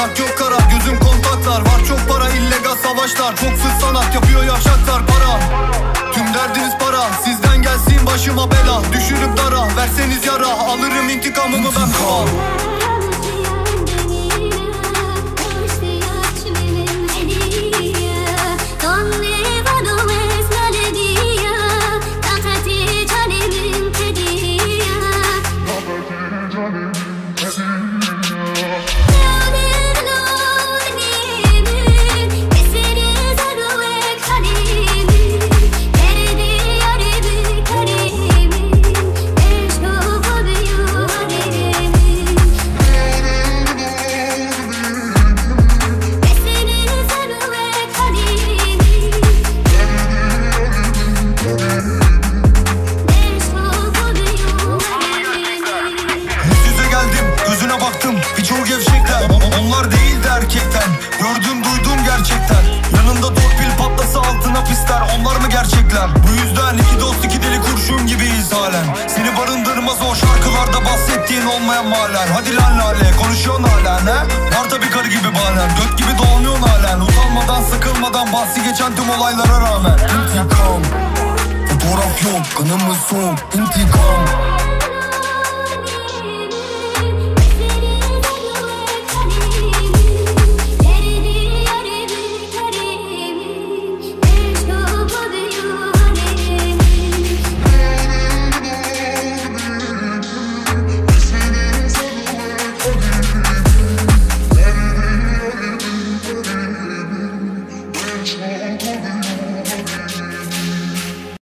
Ak yok kara, gözüm kontaklar. Var çok para, illegal savaşlar. Çok fıs sanat yapıyor yavşaklar. Para, tüm derdiniz para. Sizden gelsin başıma bela. Düşürüp dara, verseniz yara. Alırım intikamımı ben kral. Birçoğu gevşekler, onlar değil de erkekten. Gördüm duydum gerçekten. Yanında torpil patlasa altına pisler. Onlar mı gerçekler? Bu yüzden iki dost iki deli kurşun gibiyiz halen. Seni barındırmaz o şarkılarda bahsettiğin olmayan mahallen. Hadi lan lale, konuşuyorsun halen he? Var tabi karı gibi bahanen, göt gibi dolanıyorsun halen. Utanmadan sıkılmadan bahsi geçen tüm olaylara rağmen. İntikam, fotoğraf yok, kanımız soğuk. İntikam.